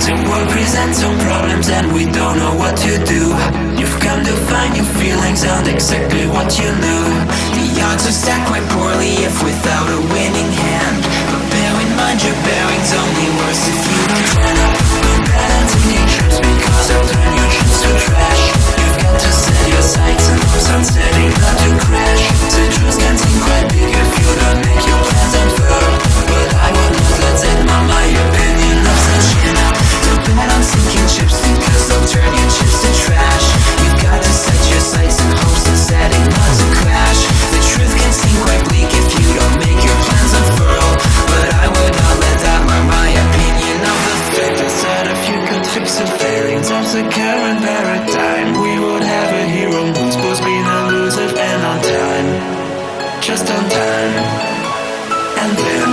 The world presents some problems and we don't know what to do. You've come to find your feelings aren't exactly what you knew. The odds are stacked quite poorly if without a winning hand. But bear in mind your bearing's only worse if you don't turn up. But better taking trips because they'll turn your trips to trash. You've got to set your sights and hopes on setting not to crash. The truth can seem quite big if you don't make your plans unfurl. But I will not let that mar my opinion of such enough. Don't bet on sinking ships because they'll turn your chips to trash. You've got to set your sights and hopes on setting not to crash. The truth can seem quite bleak if you don't make your plans unfurl. But I would not let that mar my opinion of the fact that if you could fix the failings of the current paradigm, we would have a hero who's supposed to be elusive and on time. Just on time. And then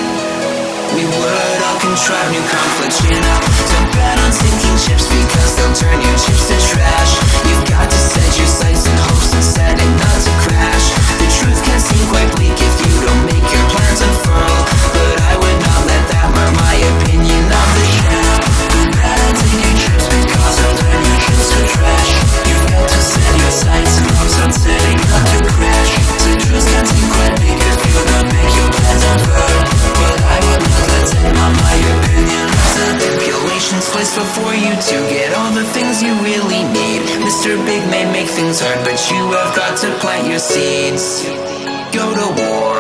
we would all contrive new conflicts, you know. Don't bet on sinking ships because they'll turn your chips to trash. You've got to set your sights and hopes and setting not to crash. The truth can seem quite bleak if you don't make your plans unfurl. But I would not let that mar my opinion of the show. Don't bet on sinking ships because they'll turn your chips to trash. You've got to set your sights and hopes on setting not to crash. The truth can seem quite bleak if you don't make your plans unfurl. But I would not let that mar my opinion. Manipulation's placed before you to get all the things you really need. Mr. Big may make things hard, but you have got to plant your seeds. Go to war,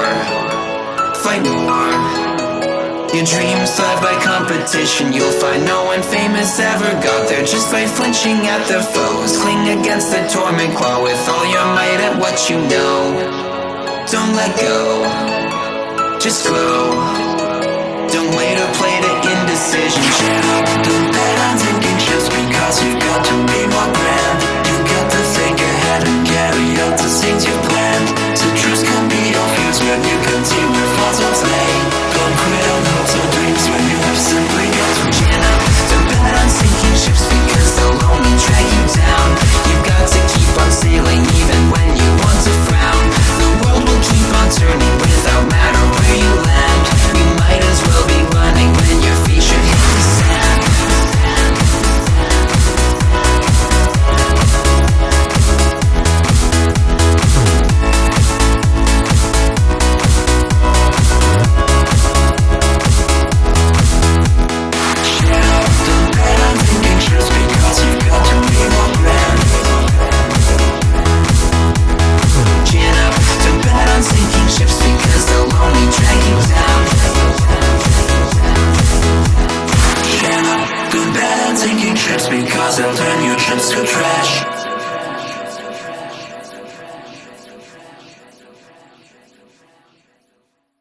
fight more. Your dreams thrive by competition. You'll find no one famous ever got there just by flinching at their foes. Cling against the torment claw with all your might at what you know. Don't let go, just grow. Don't wait or play to indecision. Don't bet on sinking ships because you've got to be more grand. You've got to think ahead and carry out the things you planned. The truth can be obvious when you can see where falsehoods lay. Don't quit on hopes or dreams when you have simply got to chin up. Don't bet on sinking ships because they'll only drag you down. You've got to keep on sailing even when you want to frown. The world will keep on turning without matter where you land. You might as well be running when your feet should hit the sand. Don't bet on thinking ships because you've got to be more grand. Chin up, don't bet on sinking ships because they'll only drag you down. Chin up, don't bet on sinking ships because they'll turn your chips to trash.